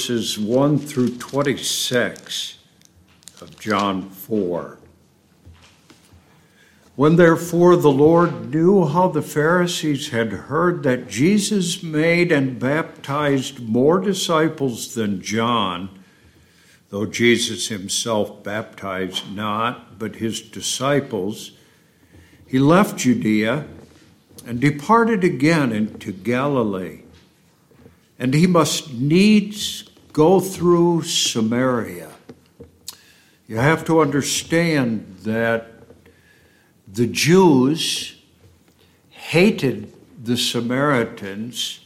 verses 1 through 26 of John 4. When therefore the Lord knew how the Pharisees had heard that Jesus made and baptized more disciples than John, though Jesus himself baptized not, but his disciples, he left Judea and departed again into Galilee. And he must needs go through Samaria. You have to understand that the Jews hated the Samaritans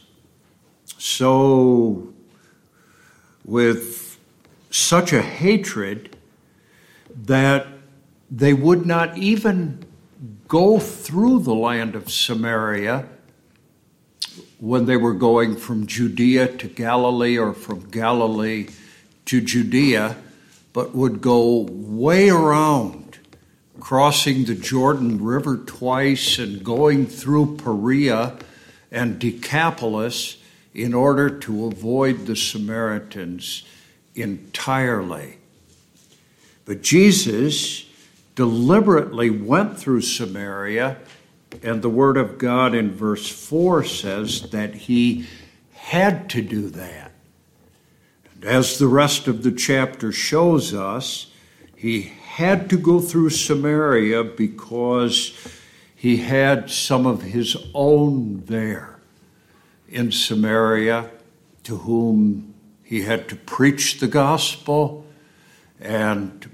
so with such a hatred that they would not even go through the land of Samaria when they were going from Judea to Galilee or from Galilee to Judea, but would go way around, crossing the Jordan River twice and going through Perea and Decapolis in order to avoid the Samaritans entirely. But Jesus deliberately went through Samaria, and the Word of God in verse 4 says that he had to do that. And as the rest of the chapter shows us, he had to go through Samaria because he had some of his own there in Samaria to whom he had to preach the gospel and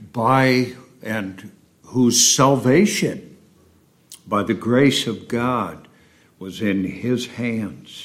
whose salvation by the grace of God was in his hands.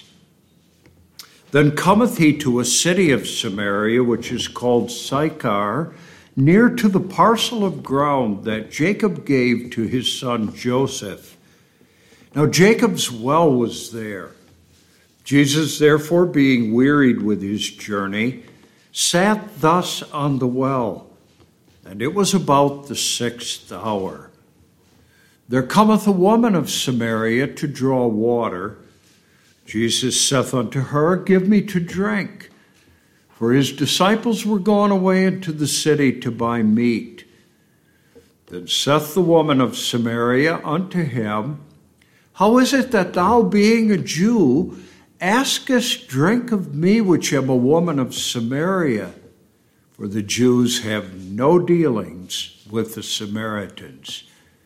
Then cometh he to a city of Samaria, which is called Sychar, near to the parcel of ground that Jacob gave to his son Joseph. Now Jacob's well was there. Jesus, therefore, being wearied with his journey, sat thus on the well, and it was about the 6th hour. There cometh a woman of Samaria to draw water. Jesus saith unto her, Give me to drink. For his disciples were gone away into the city to buy meat. Then saith the woman of Samaria unto him, How is it that thou, being a Jew, askest drink of me, which am a woman of Samaria? For the Jews have no dealings with the Samaritans.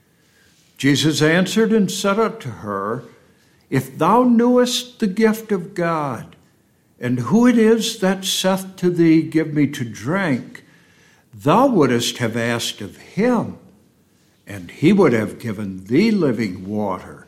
Jesus answered and said unto her, If thou knewest the gift of God, and who it is that saith to thee, Give me to drink, thou wouldest have asked of him, and he would have given thee living water.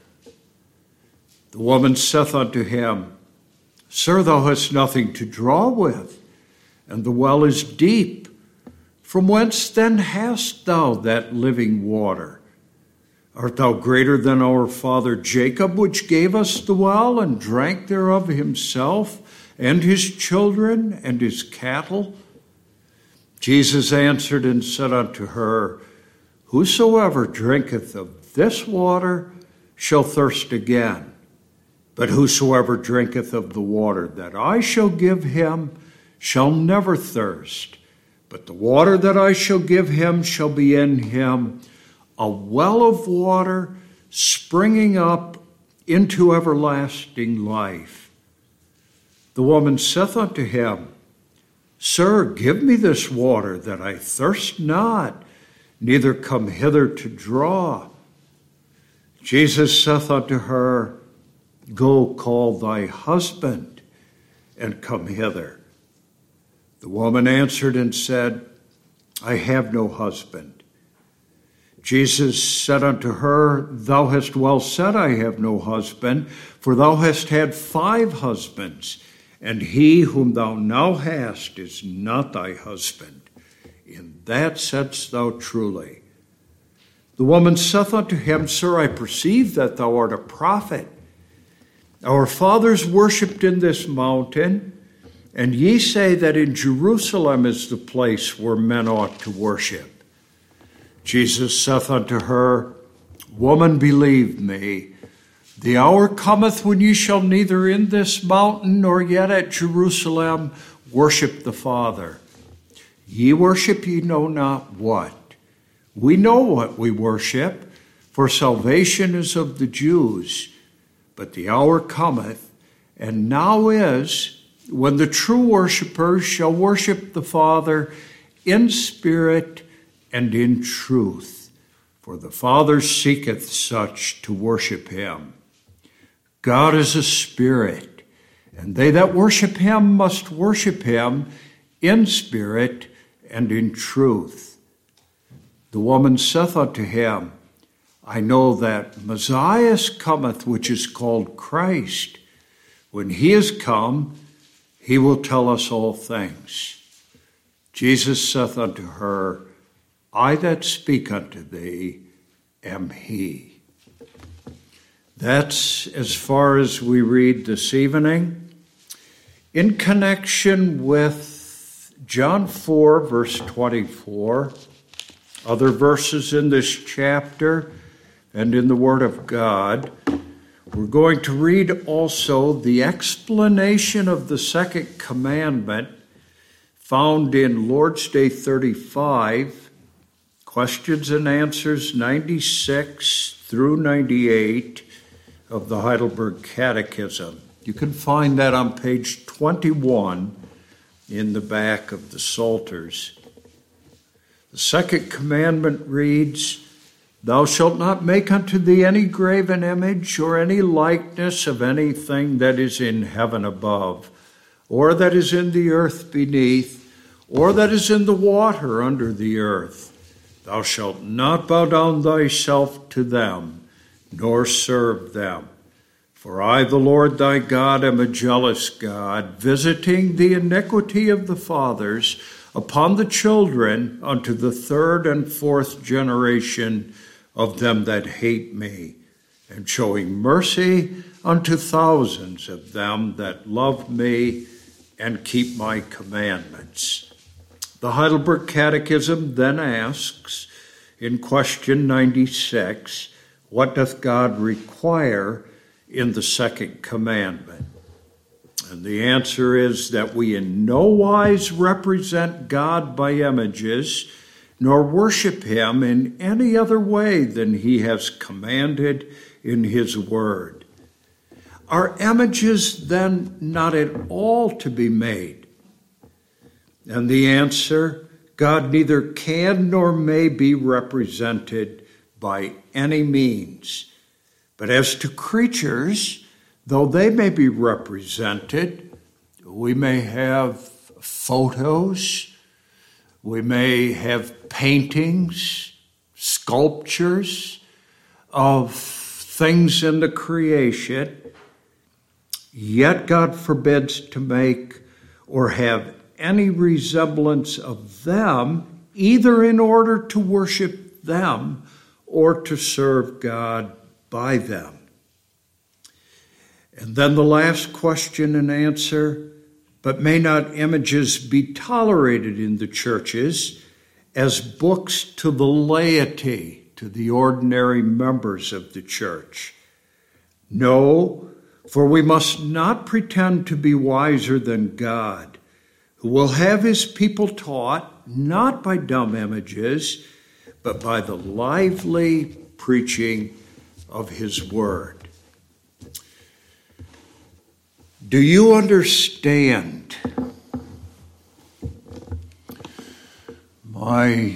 The woman saith unto him, Sir, thou hast nothing to draw with, and the well is deep. From whence then hast thou that living water? Art thou greater than our father Jacob, which gave us the well, and drank thereof himself, and his children, and his cattle? Jesus answered and said unto her, Whosoever drinketh of this water shall thirst again. But whosoever drinketh of the water that I shall give him shall never thirst. But the water that I shall give him shall be in him a well of water springing up into everlasting life. The woman saith unto him, Sir, give me this water, that I thirst not, neither come hither to draw. Jesus saith unto her, Go call thy husband, and come hither. The woman answered and said, I have no husband. Jesus said unto her, Thou hast well said, I have no husband, for thou hast had 5 husbands, and he whom thou now hast is not thy husband. In that saidst thou truly. The woman saith unto him, Sir, I perceive that thou art a prophet. Our fathers worshipped in this mountain, and ye say that in Jerusalem is the place where men ought to worship. Jesus saith unto her, Woman, believe me, the hour cometh when ye shall neither in this mountain nor yet at Jerusalem worship the Father. Ye worship ye know not what. We know what we worship, for salvation is of the Jews. But the hour cometh, and now is, when the true worshipers shall worship the Father in spirit and in truth. For the Father seeketh such to worship him. God is a spirit, and they that worship him must worship him in spirit and in truth. The woman saith unto him, I know that Messiah cometh, which is called Christ. When he is come, he will tell us all things. Jesus saith unto her, I that speak unto thee am he. That's as far as we read this evening. In connection with John 4, verse 24, other verses in this chapter and in the Word of God, we're going to read also the explanation of the second commandment found in Lord's Day 35, questions and answers 96 through 98 of the Heidelberg Catechism. You can find that on page 21 in the back of the Psalters. The second commandment reads, Thou shalt not make unto thee any graven image or any likeness of anything that is in heaven above, or that is in the earth beneath, or that is in the water under the earth. Thou shalt not bow down thyself to them, nor serve them. For I, the Lord thy God, am a jealous God, visiting the iniquity of the fathers upon the children unto the third and fourth generation of them that hate me, and showing mercy unto thousands of them that love me and keep my commandments. The Heidelberg Catechism then asks, in question 96, what doth God require in the second commandment? And the answer is that we in no wise represent God by images, nor worship him in any other way than he has commanded in his word. Are images then not at all to be made? And the answer, God neither can nor may be represented by any means. But as to creatures, though they may be represented, we may have photos, we may have paintings, sculptures of things in the creation, yet God forbids to make or have any resemblance of them, either in order to worship them or to serve God by them. And then the last question and answer, but may not images be tolerated in the churches as books to the laity, to the ordinary members of the church? No, for we must not pretend to be wiser than God, who will have his people taught not by dumb images, but by the lively preaching of his word. Do you understand, my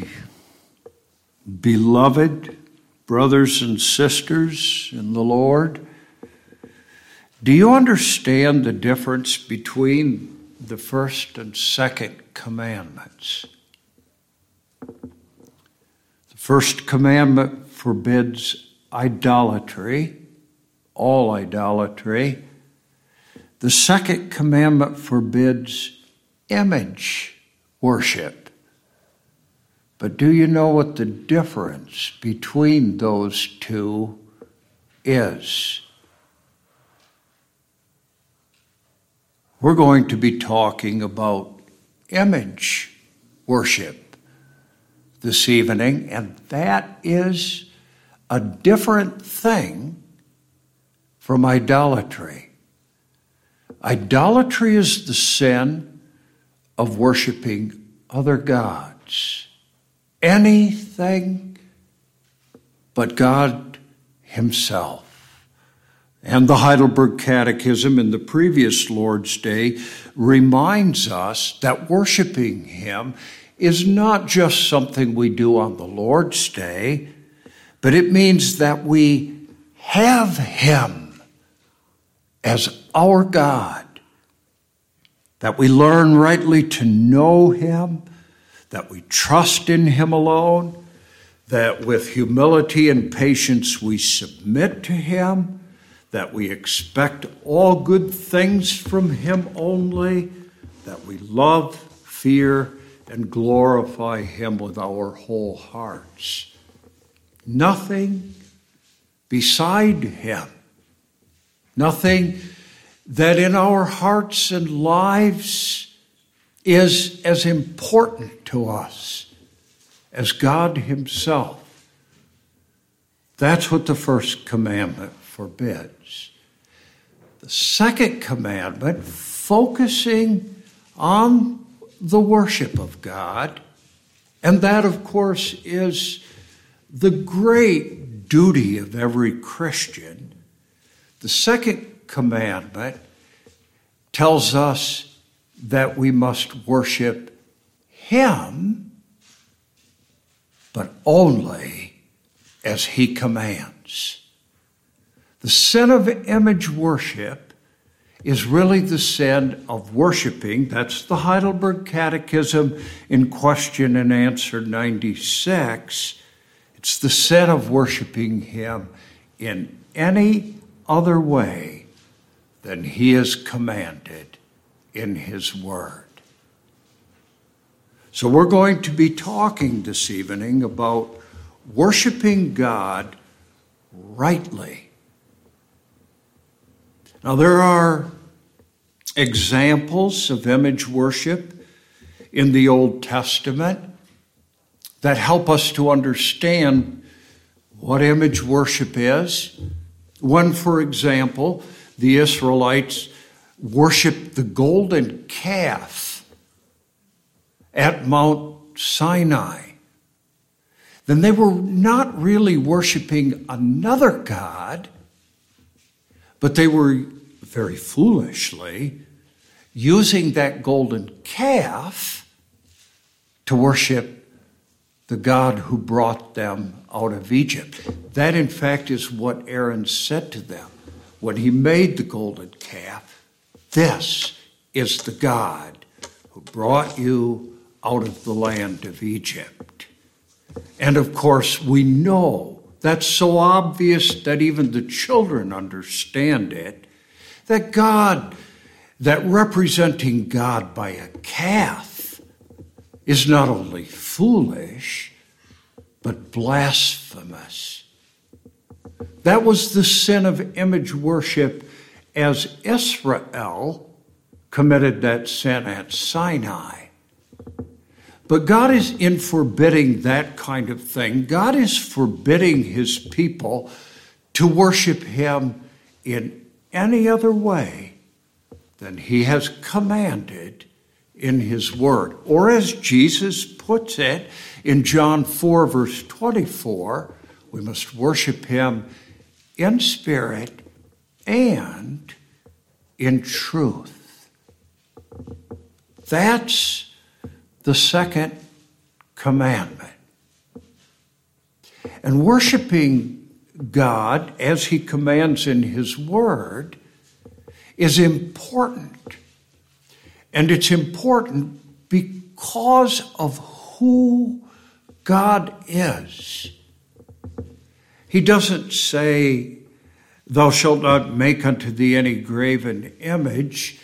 beloved brothers and sisters in the Lord? Do you understand the difference between the first and second commandments? The first commandment forbids idolatry, all idolatry. The second commandment forbids image worship. But do you know what the difference between those two is? We're going to be talking about image worship this evening, and that is a different thing from idolatry. Idolatry is the sin of worshiping other gods. Anything but God himself. And the Heidelberg Catechism in the previous Lord's Day reminds us that worshiping him is not just something we do on the Lord's Day, but it means that we have him as our God, that we learn rightly to know him, that we trust in him alone, that with humility and patience we submit to him, that we expect all good things from him only, that we love, fear, and glorify him with our whole hearts. Nothing beside him, nothing that in our hearts and lives is as important to us as God himself. That's what the first commandment forbids. The second commandment, focusing on the worship of God, and that, of course, is the great duty of every Christian. The second commandment tells us that we must worship him, but only as he commands. The sin of image worship is really the sin of worshiping. That's the Heidelberg Catechism in Question and Answer 96. It's the sin of worshiping him in any other way than he has commanded in his word. So we're going to be talking this evening about worshiping God rightly. Now, there are examples of image worship in the Old Testament that help us to understand what image worship is. One, for example, the Israelites worshiped the golden calf at Mount Sinai. Then they were not really worshiping another god, but they were very foolishly using that golden calf to worship the God who brought them out of Egypt. That, in fact, is what Aaron said to them when he made the golden calf. This is the God who brought you out of the land of Egypt. And of course, we know that's so obvious that even the children understand it, that God, that representing God by a calf is not only foolish, but blasphemous. That was the sin of image worship as Israel committed that sin at Sinai. But God is in forbidding that kind of thing. God is forbidding his people to worship him in any other way than he has commanded in his word. Or as Jesus puts it in John 4, verse 24, we must worship him in spirit and in truth. That's the second commandment. And worshiping God, as he commands in his word, is important. And it's important because of who God is. He doesn't say, "Thou shalt not make unto thee any graven image,"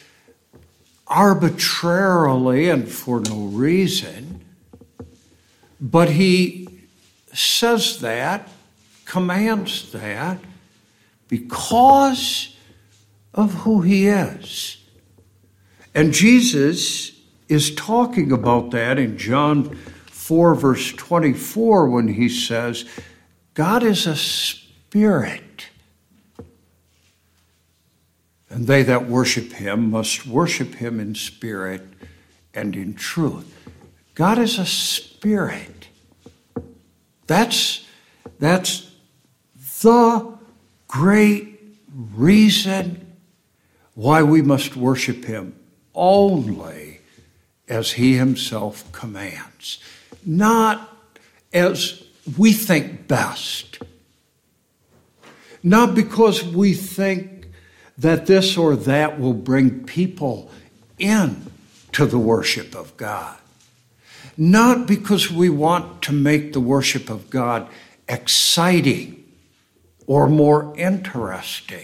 arbitrarily and for no reason. But he says that, commands that, because of who he is. And Jesus is talking about that in John 4, verse 24, when he says, God is a spirit, and they that worship him must worship him in spirit and in truth. God is a spirit. That's the great reason why we must worship him only as he himself commands, not as we think best, not because we think that this or that will bring people in to the worship of God, not because we want to make the worship of God exciting or more interesting,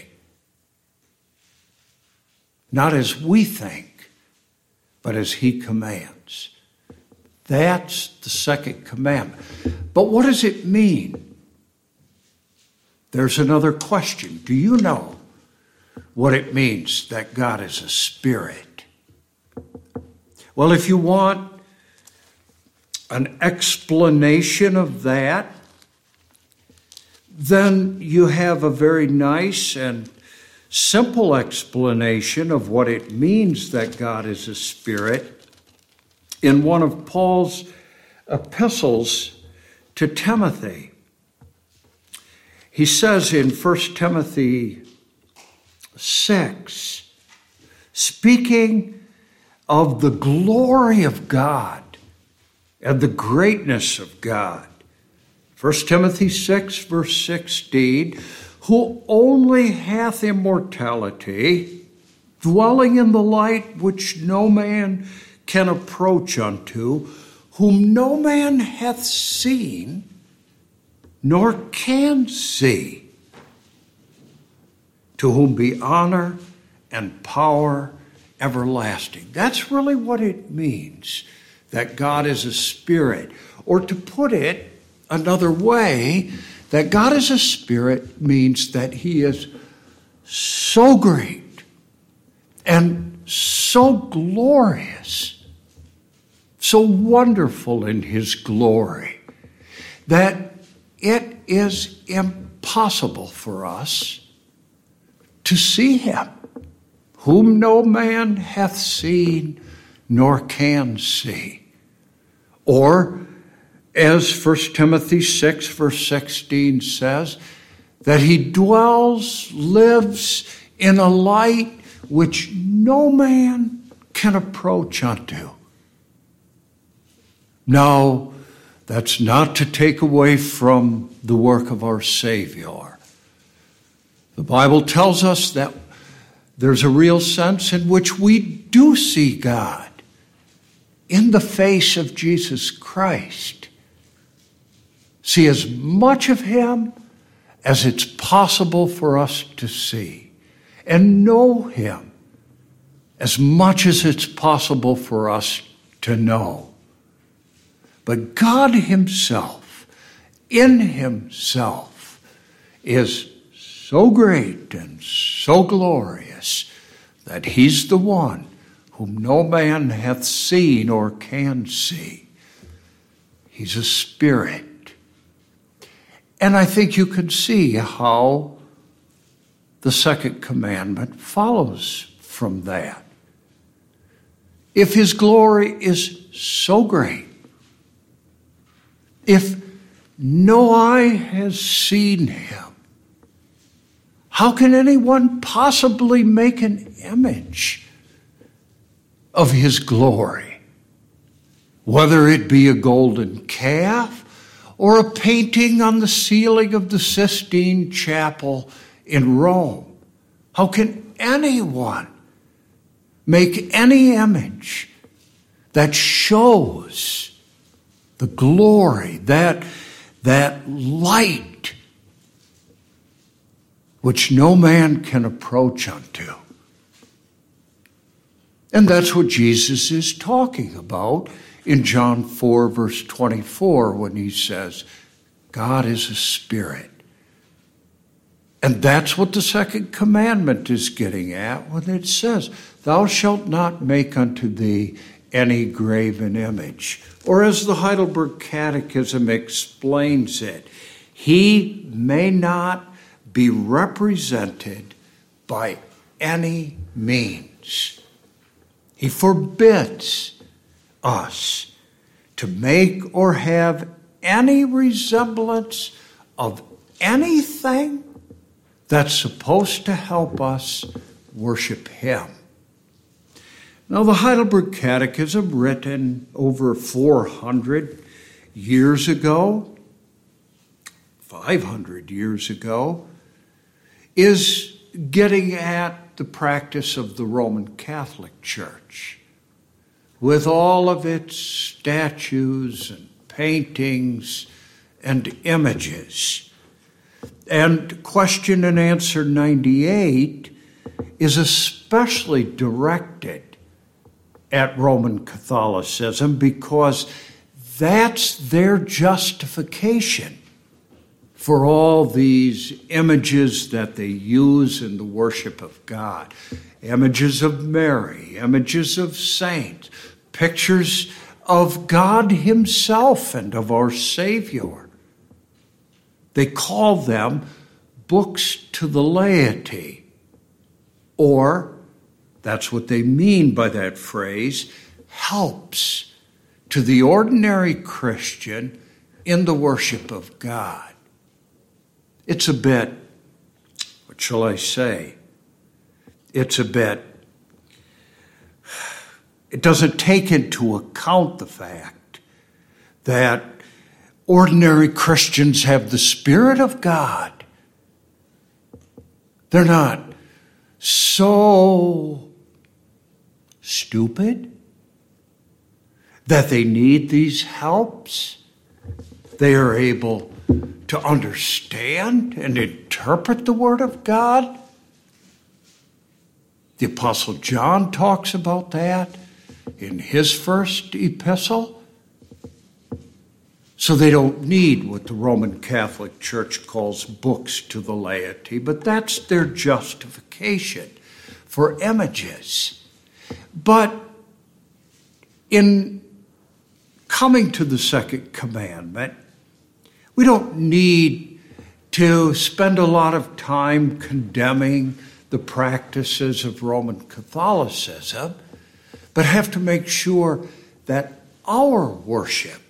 not as we think, but as he commands. That's the second commandment. But what does it mean? There's another question. Do you know what it means that God is a spirit? Well, if you want an explanation of that, then you have a very nice and simple explanation of what it means that God is a spirit in one of Paul's epistles to Timothy. He says in 1 Timothy 6, speaking of the glory of God and the greatness of God, 1 Timothy 6, verse 16, who only hath immortality, dwelling in the light which no man can approach unto, whom no man hath seen, nor can see, to whom be honor and power everlasting. That's really what it means, that God is a spirit. Or to put it another way, that God is a spirit means that he is so great and so glorious, so wonderful in his glory, that it is impossible for us to see him, whom no man hath seen nor can see. Or, as 1 Timothy 6, verse 16 says, that he dwells, lives in a light which no man can approach unto. Now, that's not to take away from the work of our Savior. The Bible tells us that there's a real sense in which we do see God in the face of Jesus Christ. See as much of him as it's possible for us to see, and know him as much as it's possible for us to know. But God himself, in himself, is so great and so glorious that he's the one whom no man hath seen or can see. He's a spirit. And I think you can see how the second commandment follows from that. If his glory is so great, if no eye has seen him, how can anyone possibly make an image of his glory? Whether it be a golden calf or a painting on the ceiling of the Sistine Chapel in Rome, how can anyone make any image that shows the glory, that light which no man can approach unto? And that's what Jesus is talking about in John 4, verse 24, when he says, God is a spirit. And that's what the second commandment is getting at when it says, thou shalt not make unto thee any graven image. Or as the Heidelberg Catechism explains it, he may not be represented by any means. He forbids us to make or have any resemblance of anything that's supposed to help us worship Him. Now, the Heidelberg Catechism, written over 400 years ago, 500 years ago, is getting at the practice of the Roman Catholic Church, with all of its statues and paintings and images. And question and answer 98 is especially directed at Roman Catholicism because that's their justification for all these images that they use in the worship of God. Images of Mary, images of saints, pictures of God Himself and of our Savior. They call them books to the laity, or, that's what they mean by that phrase, helps to the ordinary Christian in the worship of God. It's a bit, what shall I say? It doesn't take into account the fact that ordinary Christians have the Spirit of God. They're not so stupid that they need these helps. They are able to understand and interpret the Word of God. The Apostle John talks about that in his first epistle. So they don't need what the Roman Catholic Church calls books to the laity, but that's their justification for images. But in coming to the second commandment, we don't need to spend a lot of time condemning the practices of Roman Catholicism, but have to make sure that our worship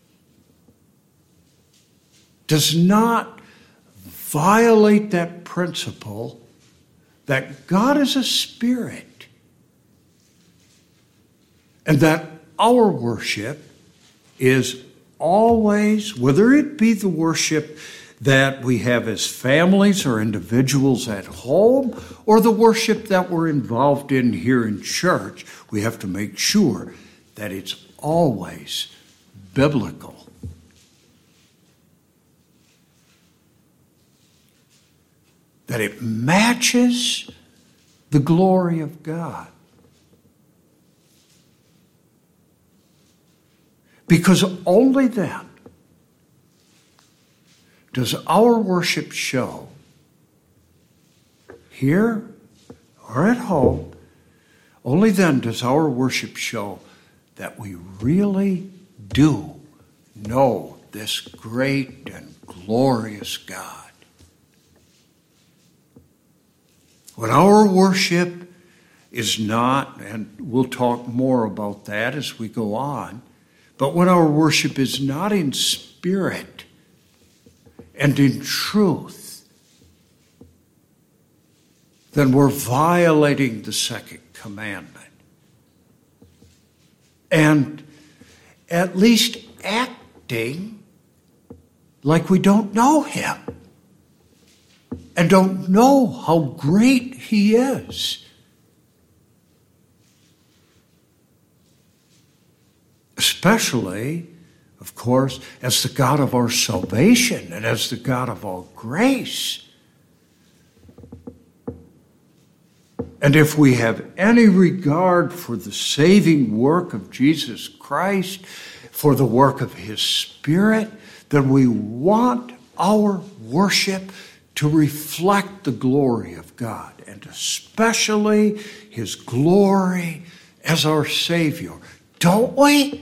does not violate that principle that God is a spirit, and that our worship is always, whether it be the worship that we have as families or individuals at home, or the worship that we're involved in here in church, we have to make sure that it's always biblical. That it matches the glory of God. Because only then does our worship show, here or at home, only then does our worship show that we really do know this great and glorious God. When our worship is not, and we'll talk more about that as we go on, but when our worship is not in spirit and in truth, then we're violating the second commandment. And at least acting like we don't know Him and don't know how great He is. Especially, of course, as the God of our salvation and as the God of all grace. And if we have any regard for the saving work of Jesus Christ, for the work of His Spirit, then we want our worship to reflect the glory of God, and especially His glory as our Savior. Don't we?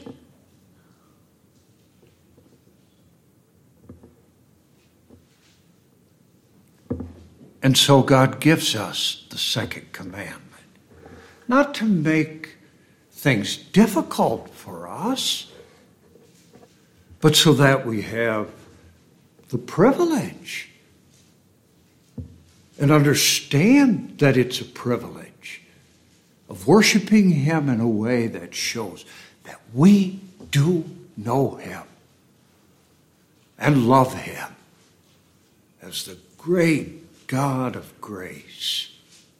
And so God gives us the second commandment, not to make things difficult for us, but so that we have the privilege and understand that it's a privilege of worshiping Him in a way that shows that we do know Him and love Him as the great God of grace.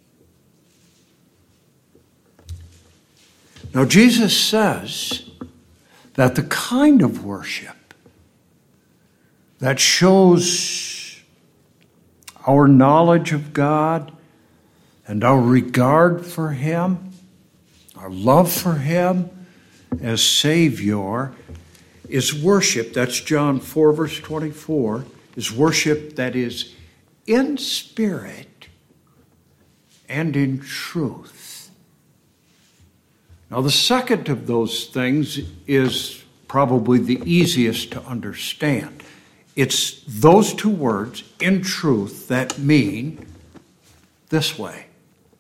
Now, Jesus says that the kind of worship that shows our knowledge of God and our regard for Him, our love for Him as Savior, is worship, that's John 4, verse 24, is worship that is in spirit and in truth. Now, the second of those things is probably the easiest to understand. It's those two words, in truth, that mean this way: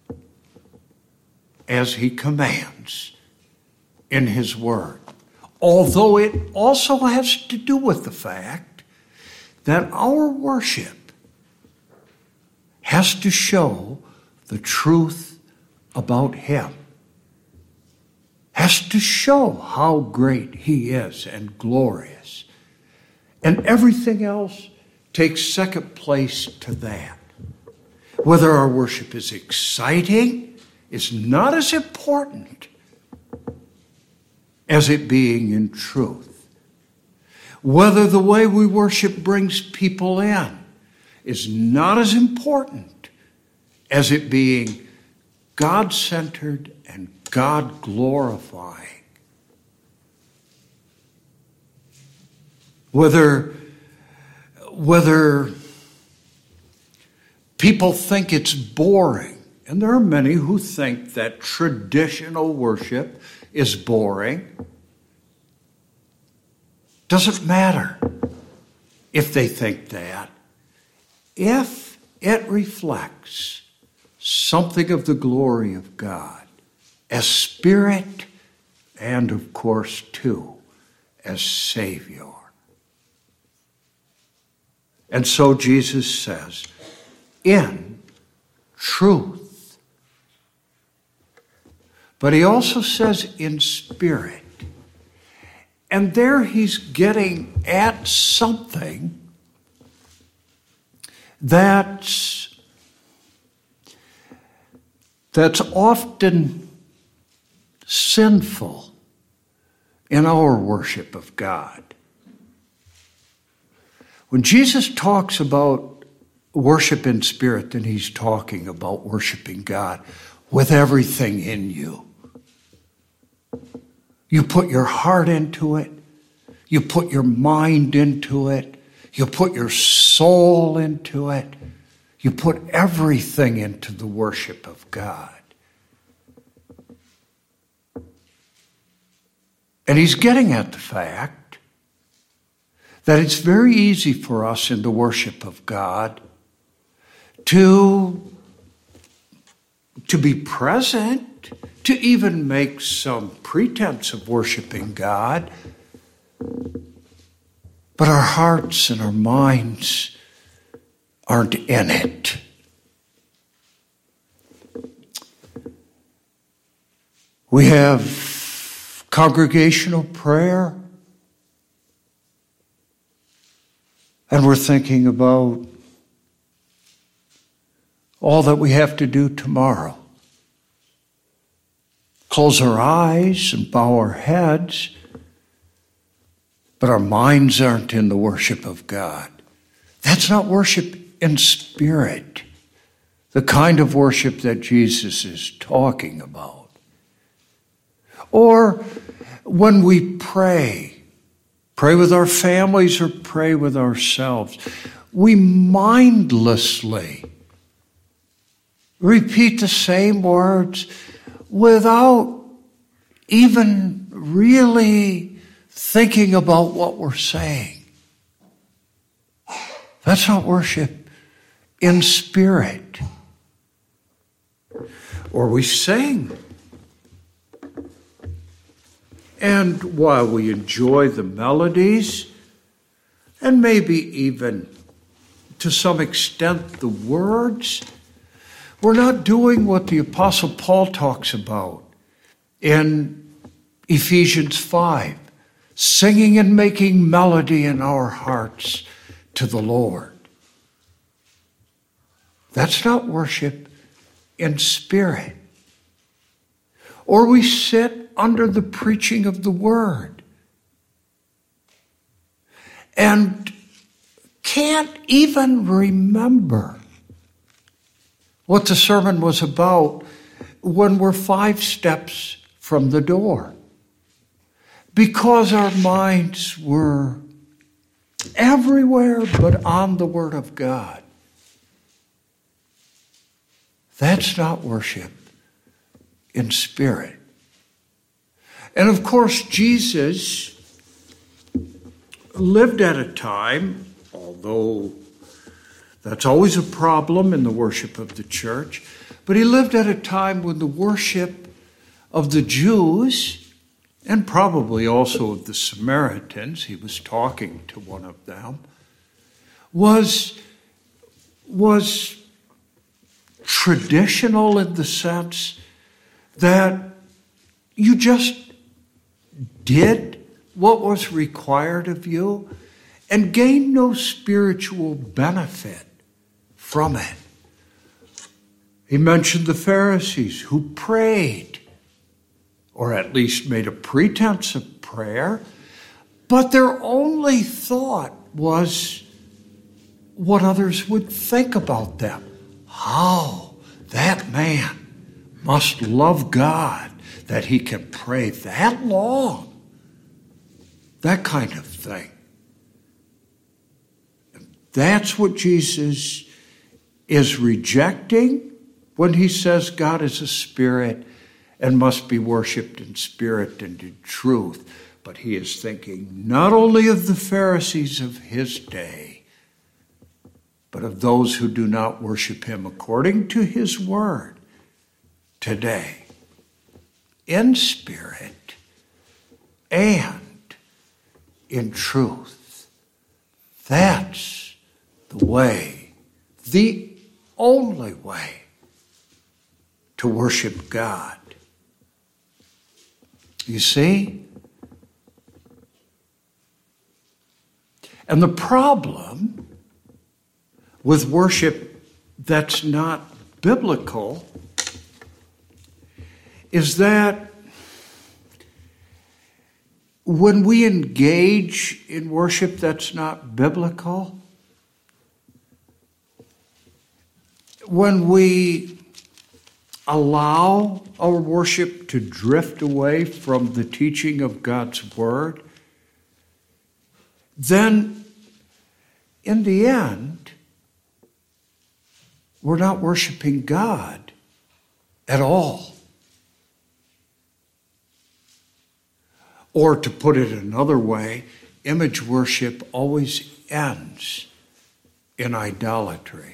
as He commands in His Word. Although it also has to do with the fact that our worship has to show the truth about Him, has to show how great He is and glorious. And everything else takes second place to that. Whether our worship is exciting is not as important as it being in truth. Whether the way we worship brings people in is not as important as it being God-centered and God-glorifying. Whether people think it's boring, and there are many who think that traditional worship is boring. Doesn't matter if they think that. If it reflects something of the glory of God as Spirit and, of course, too, as Savior. And so Jesus says, in truth. But He also says in spirit. And there He's getting at something that's often sinful in our worship of God. When Jesus talks about worship in spirit, then He's talking about worshiping God with everything in you. You put your heart into it. You put your mind into it. You put your soul into it. You put everything into the worship of God. And He's getting at the fact that it's very easy for us in the worship of God to be present, to even make some pretense of worshiping God, but our hearts and our minds aren't in it. We have congregational prayer, and we're thinking about all that we have to do tomorrow. Close our eyes and bow our heads, but our minds aren't in the worship of God. That's not worship in spirit, the kind of worship that Jesus is talking about. Or when we pray with our families or pray with ourselves, we mindlessly repeat the same words without even really thinking about what we're saying. That's not worship in spirit. Or we sing And while we enjoy the melodies, and maybe even to some extent the words, we're not doing what the Apostle Paul talks about in Ephesians 5, singing and making melody in our hearts to the Lord. That's not worship in spirit. Or we sit under the preaching of the word and can't even remember what the sermon was about when we're 5 steps from the door, because our minds were everywhere but on the Word of God. That's not worship in spirit. And of course, Jesus lived at a time, although that's always a problem in the worship of the church, but he lived at a time when the worship of the Jews, and probably also of the Samaritans, he was talking to one of them, was traditional in the sense that you just did what was required of you and gained no spiritual benefit from it. He mentioned the Pharisees who prayed, or at least made a pretense of prayer, but their only thought was what others would think about them. How that man must love God that he can pray that long. That kind of thing. That's what Jesus is rejecting when he says God is a spirit and must be worshipped in spirit and in truth. But he is thinking not only of the Pharisees of his day, but of those who do not worship him according to his word today, in spirit and in truth. That's the way, the only way to worship God. You see? And the problem with worship that's not biblical is that when we engage in worship that's not biblical, when we allow our worship to drift away from the teaching of God's word, then in the end, we're not worshiping God at all. Or to put it another way, image worship always ends in idolatry.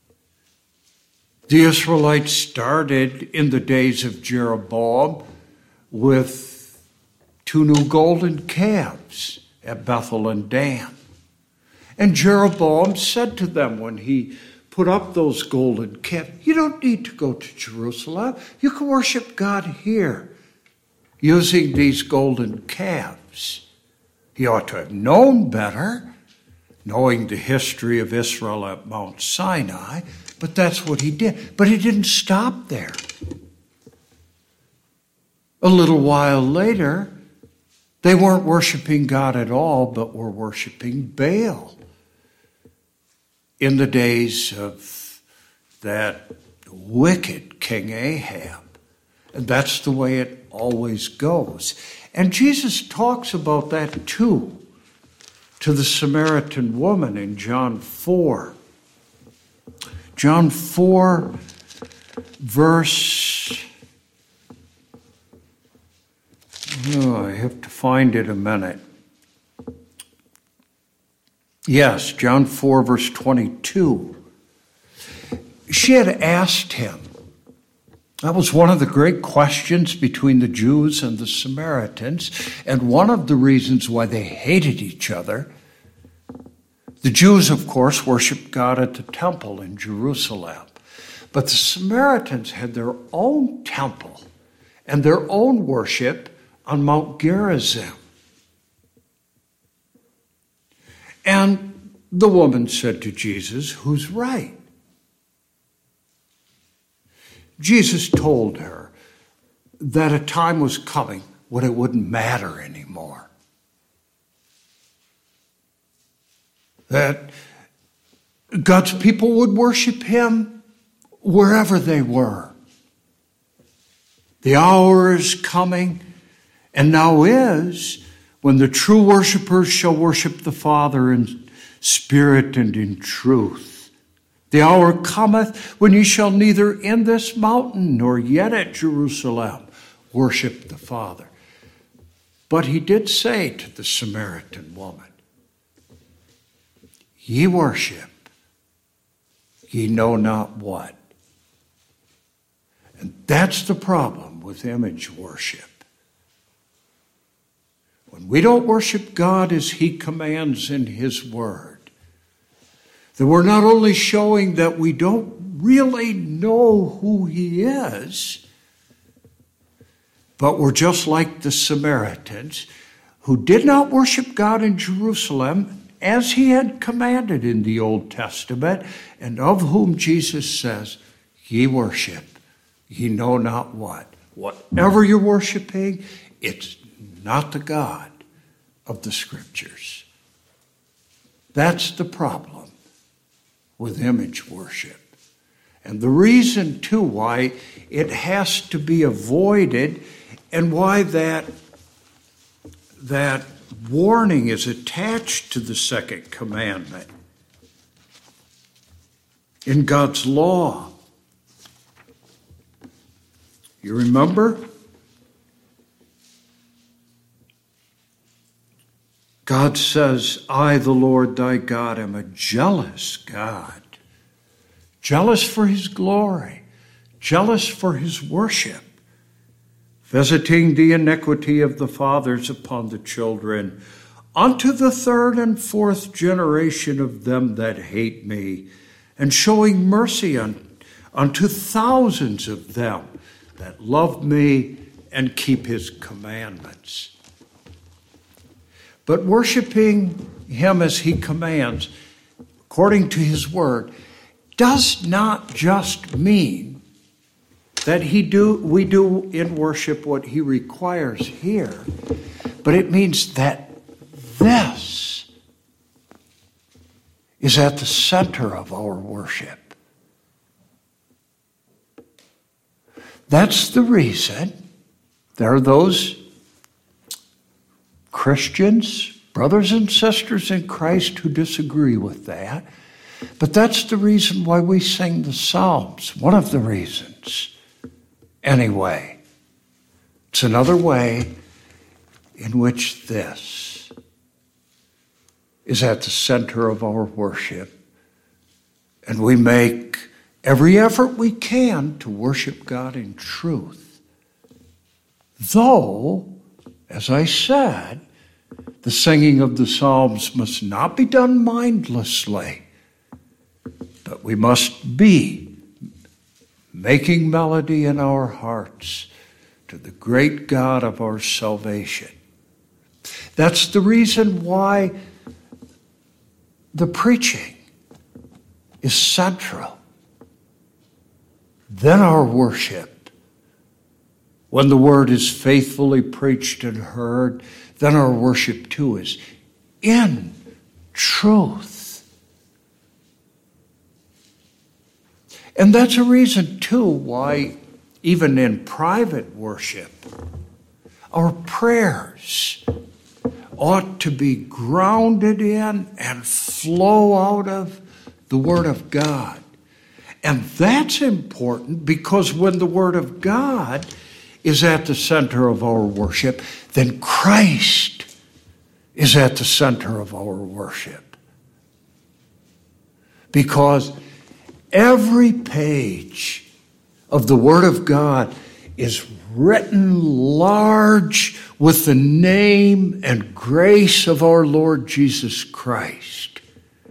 The Israelites started in the days of Jeroboam with 2 new golden calves at Bethel and Dan. And Jeroboam said to them when he put up those golden calves, you don't need to go to Jerusalem. You can worship God here using these golden calves. He ought to have known better, knowing the history of Israel at Mount Sinai, but that's what he did. But he didn't stop there. A little while later, they weren't worshiping God at all, but were worshiping Baal in the days of that wicked King Ahab. And that's the way it always goes. And Jesus talks about that too to the Samaritan woman in John 4. John 4, verse... I have to find it a minute. Yes, John 4, verse 22. She had asked him, That was one of the great questions between the Jews and the Samaritans, and one of the reasons why they hated each other. The Jews, of course, worshiped God at the temple in Jerusalem, but the Samaritans had their own temple and their own worship on Mount Gerizim. And the woman said to Jesus, "Who's right?" Jesus told her that a time was coming when it wouldn't matter anymore. That God's people would worship him wherever they were. The hour is coming, and now is, when the true worshipers shall worship the Father in spirit and in truth. The hour cometh when ye shall neither in this mountain nor yet at Jerusalem worship the Father. But he did say to the Samaritan woman, "Ye worship, ye know not what." And that's the problem with image worship. When we don't worship God as he commands in his word, then we're not only showing that we don't really know who he is, but we're just like the Samaritans who did not worship God in Jerusalem as he had commanded in the Old Testament, and of whom Jesus says, "Ye worship, ye know not what." Whatever you're worshiping, it's not the God of the Scriptures. That's the problem with image worship. And the reason, too, why it has to be avoided and why that warning is attached to the second commandment in God's law. You remember? God says, "I, the Lord thy God, am a jealous God." Jealous for his glory, jealous for his worship, visiting the iniquity of the fathers upon the children, unto the third and fourth generation of them that hate me, and showing mercy unto thousands of them that love me and keep his commandments. But worshiping him as he commands, according to his word, does not just mean that we do in worship what he requires here, but it means that this is at the center of our worship. That's the reason there are those Christians, brothers and sisters in Christ, who disagree with that. But that's the reason why we sing the Psalms. One of the reasons. Anyway, it's another way in which this is at the center of our worship. And we make every effort we can to worship God in truth. Though, as I said, the singing of the Psalms must not be done mindlessly, but we must be making melody in our hearts to the great God of our salvation. That's the reason why the preaching is central. Then our worship. When the word is faithfully preached and heard, then our worship too is in truth. And that's a reason too why even in private worship, our prayers ought to be grounded in and flow out of the Word of God. And that's important because when the Word of God is at the center of our worship, then Christ is at the center of our worship. Because every page of the Word of God is written large with the name and grace of our Lord Jesus Christ.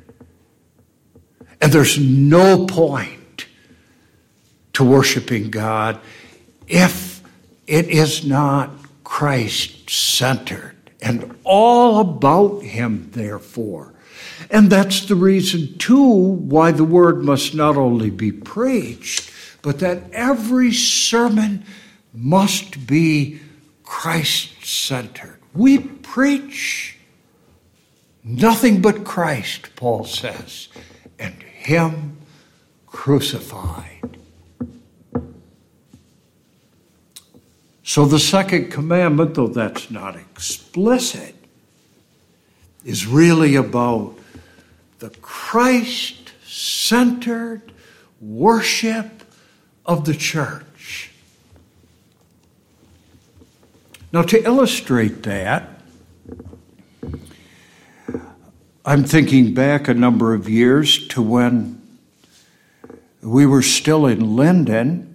And there's no point to worshiping God if it is not Christ-centered and all about Him, therefore. And that's the reason, too, why the Word must not only be preached, but that every sermon must be Christ-centered. We preach nothing but Christ, Paul says, and Him crucified. So the second commandment, though that's not explicit, is really about the Christ-centered worship of the church. Now, to illustrate that, I'm thinking back a number of years to when we were still in Linden.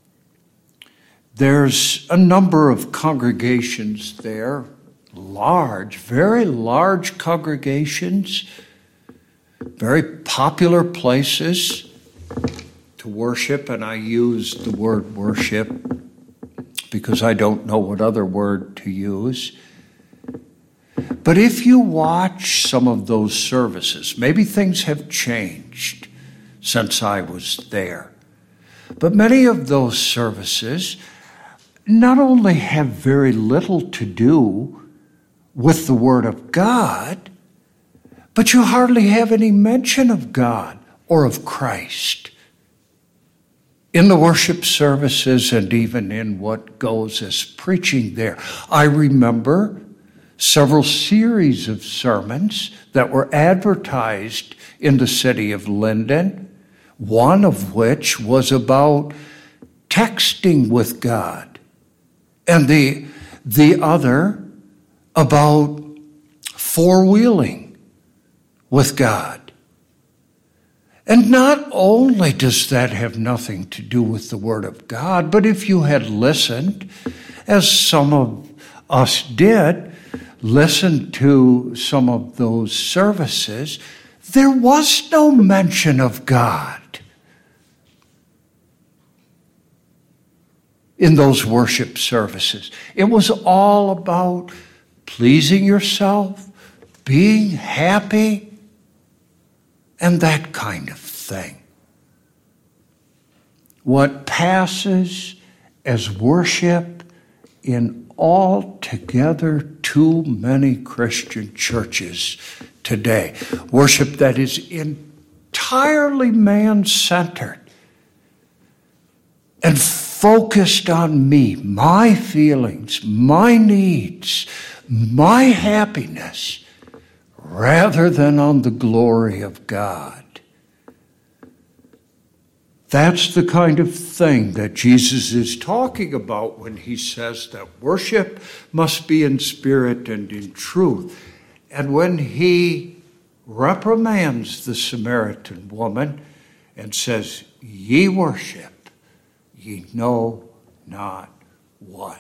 There's a number of congregations there, large, very large congregations, very popular places to worship, and I use the word worship because I don't know what other word to use. But if you watch some of those services, maybe things have changed since I was there, but many of those services not only have very little to do with the Word of God, but you hardly have any mention of God or of Christ in the worship services and even in what goes as preaching there. I remember several series of sermons that were advertised in the city of Linden, one of which was about texting with God, and the other about four-wheeling with God. And not only does that have nothing to do with the Word of God, but if you had listened, as some of us did, listen to some of those services, there was no mention of God in those worship services. It was all about pleasing yourself, being happy, and that kind of thing. What passes as worship in altogether too many Christian churches today. Worship that is entirely man-centered and focused on me, my feelings, my needs, my happiness, rather than on the glory of God. That's the kind of thing that Jesus is talking about when he says that worship must be in spirit and in truth. And when he reprimands the Samaritan woman and says, "Ye worship, ye know not what."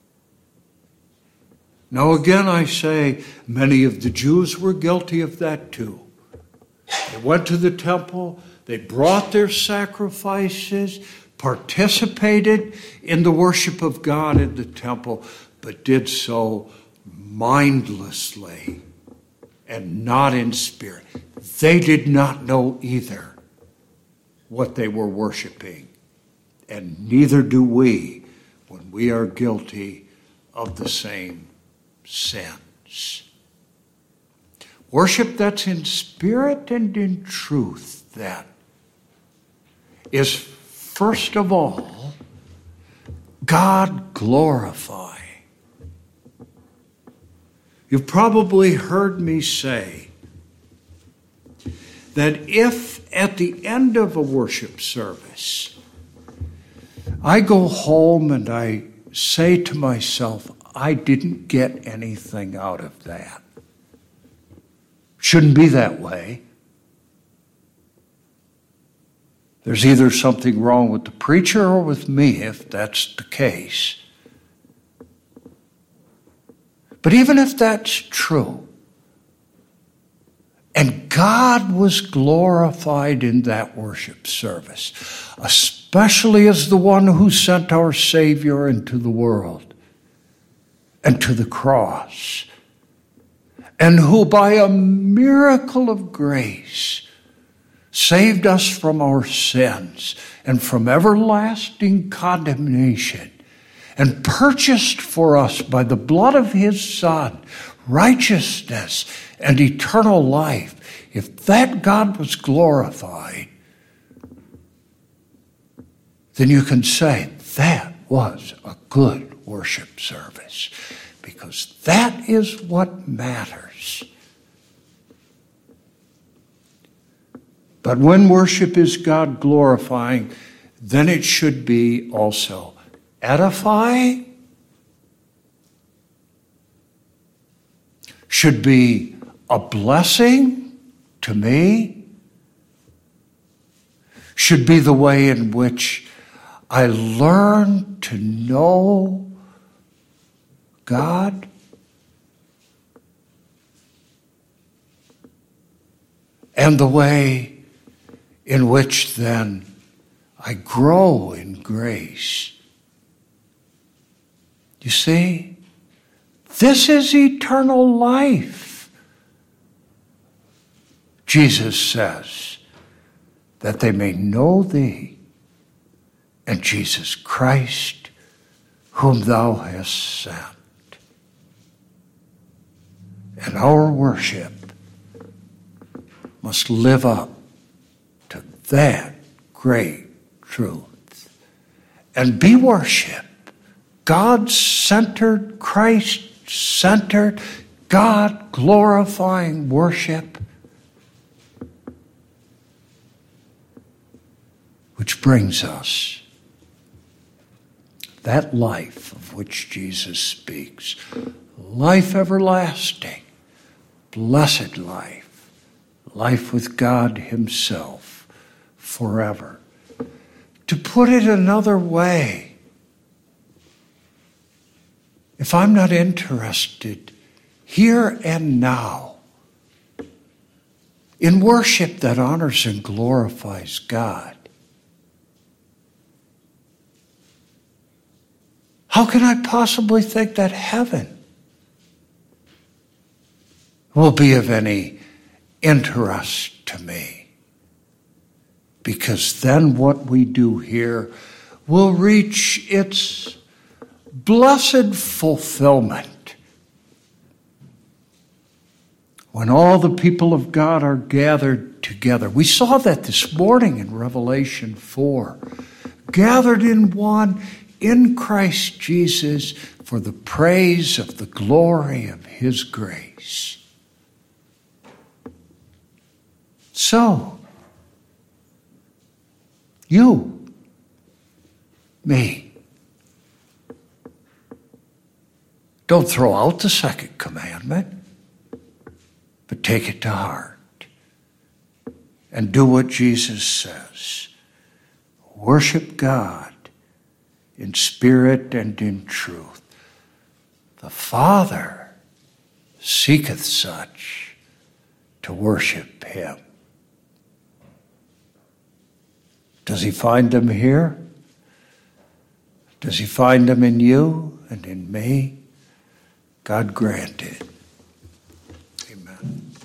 Now again I say, many of the Jews were guilty of that too. They went to the temple, they brought their sacrifices, participated in the worship of God in the temple, but did so mindlessly and not in spirit. They did not know either what they were worshiping, and neither do we when we are guilty of the same sins. Worship that's in spirit and in truth, then, is first of all God glorifying. You've probably heard me say that if at the end of a worship service I go home and I say to myself, I didn't get anything out of that. Shouldn't be that way. There's either something wrong with the preacher or with me if that's the case. But even if that's true, and God was glorified in that worship service, especially as the one who sent our Savior into the world and to the cross, and who by a miracle of grace saved us from our sins and from everlasting condemnation, and purchased for us by the blood of his Son righteousness and eternal life. If that God was glorified, then you can say that was a good worship service, because that is what matters. But when worship is God glorifying, then it should be also edifying, should be a blessing to me, should be the way in which I learn to know God. And the way in which then I grow in grace. You see, this is eternal life. Jesus says that they may know thee and Jesus Christ, whom thou hast sent. And our worship must live up to that great truth and be worship. God-centered, Christ-centered, God-glorifying worship, which brings us that life of which Jesus speaks, life everlasting, blessed life, life with God himself forever. To put it another way, if I'm not interested here and now in worship that honors and glorifies God, how can I possibly think that heaven will be of any interest to me? Because then what we do here will reach its blessed fulfillment when all the people of God are gathered together. We saw that this morning in Revelation 4. Gathered in one in Christ Jesus for the praise of the glory of his grace. So, you, me, don't throw out the second commandment, but take it to heart and do what Jesus says. Worship God in spirit and in truth. The Father seeketh such to worship him. Does he find them here? Does he find them in you and in me? God grant it. Amen.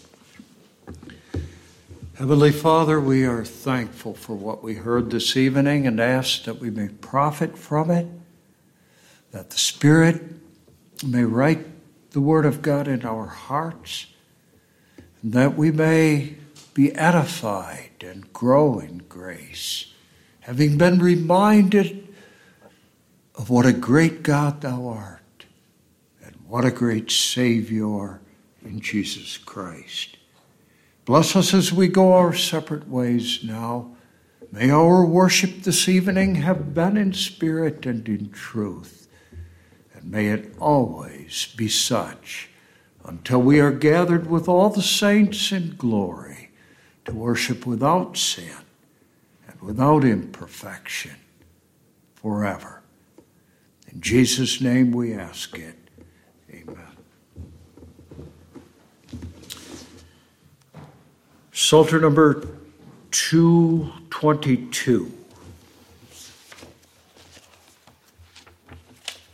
Heavenly Father, we are thankful for what we heard this evening and ask that we may profit from it, that the Spirit may write the Word of God in our hearts, and that we may be edified and grow in grace, having been reminded of what a great God thou art, and what a great Savior in Jesus Christ. Bless us as we go our separate ways now. May our worship this evening have been in spirit and in truth, and may it always be such until we are gathered with all the saints in glory to worship without sin and without imperfection, forever. In Jesus' name we ask it. Amen. Psalter number 222.